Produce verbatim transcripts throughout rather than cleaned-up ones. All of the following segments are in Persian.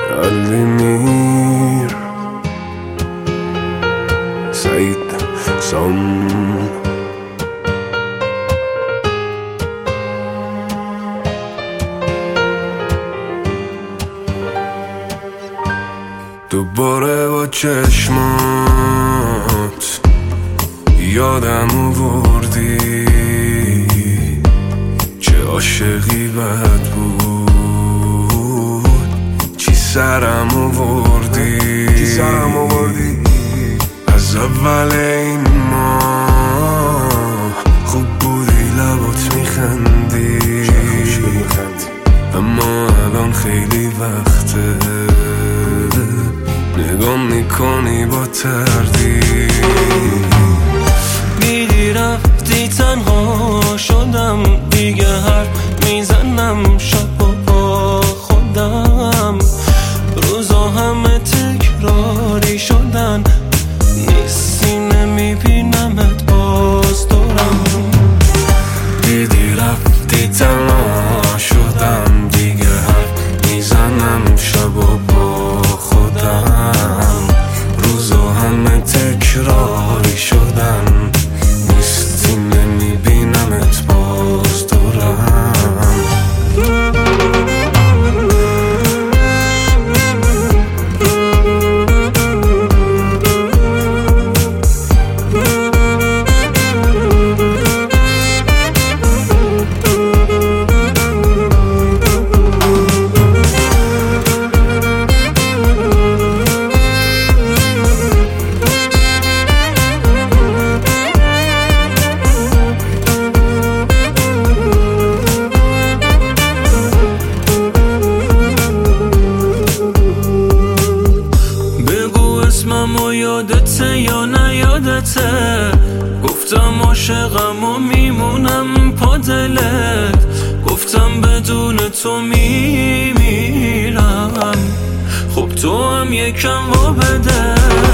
قلبی میر سعید سام. دوباره با چشمات یادم آوردی چه عاشقی بد بود، چی سرم آوردی چی سرم آوردی از اول این ماه خوب بودی، لبات میخندی اما الان خیلی وقته نگام میکنی با تردید. دیدی رفتی تنها شدم دیگه حرف میزنم شب و با خودم، روزا همه تکراری شدن نیستی نمیبینمت باز دورم. دیدی رفتی تنها شدم دیگه حرف میزنم شب و با خودم، روزا همه تکراری شدن نیستی نمیبینمت باز دورم. اسممو یادته یا نیادته، گفتم عاشقم و میمونم پا دلت، گفتم بدون تو میمیرم، خب تو هم یکم وا بده.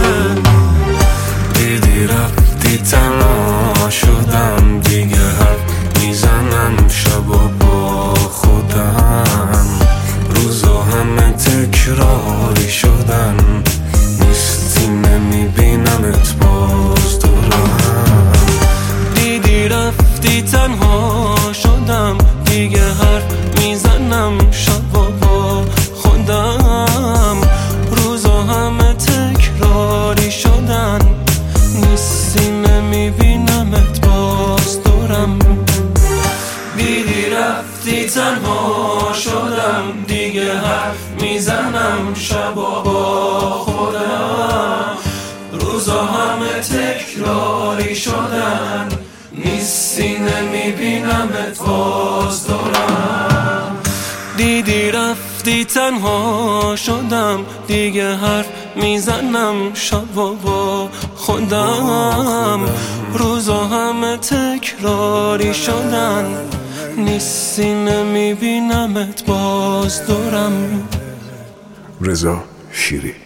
دیدی رفتی تنها شدم دیگه حرف میزنم شب و با خودم، روزا همه تکراری شدن نیستی نمیبینمت باز دورم. دیدی رفتی تنها شدم دیگه حرف میزنم شب و با خودم، روزا همه تکراری شدن نیستی نمیبینمت باز دورم. دیدی رفتی تنها شدم دیگه حرف میزنم شب و با خودم، روزا همه تکراری شدن نیستی نمیبینمت باز دورم. دیدی رفتی تنها شدم دیگه حرف میزنم شب و با خودم، روزا همه تکراری شدن نیستی نمیبینمت باز دورم. رضا شیری.